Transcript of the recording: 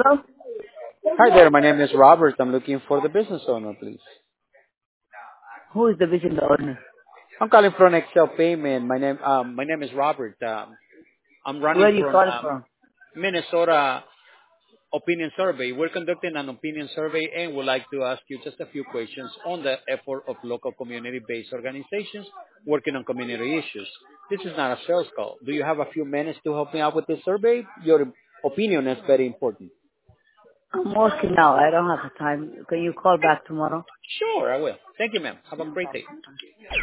Hello? Hi there, my name is Robert. I'm looking for the business owner, please. Who is the business owner? I'm calling from Excel Payment. My name is Robert. I'm Where running are you from calling from? Minnesota Opinion Survey. We're conducting an opinion survey and would like to ask you just a few questions on the effort of local community-based organizations working on community issues. This is not a sales call. Do you have a few minutes to help me out with this survey? Your opinion is very important. I'm working now. I don't have the time. Can you call back tomorrow? Sure, I will. Thank you, ma'am. Have a Mm, great bye. day.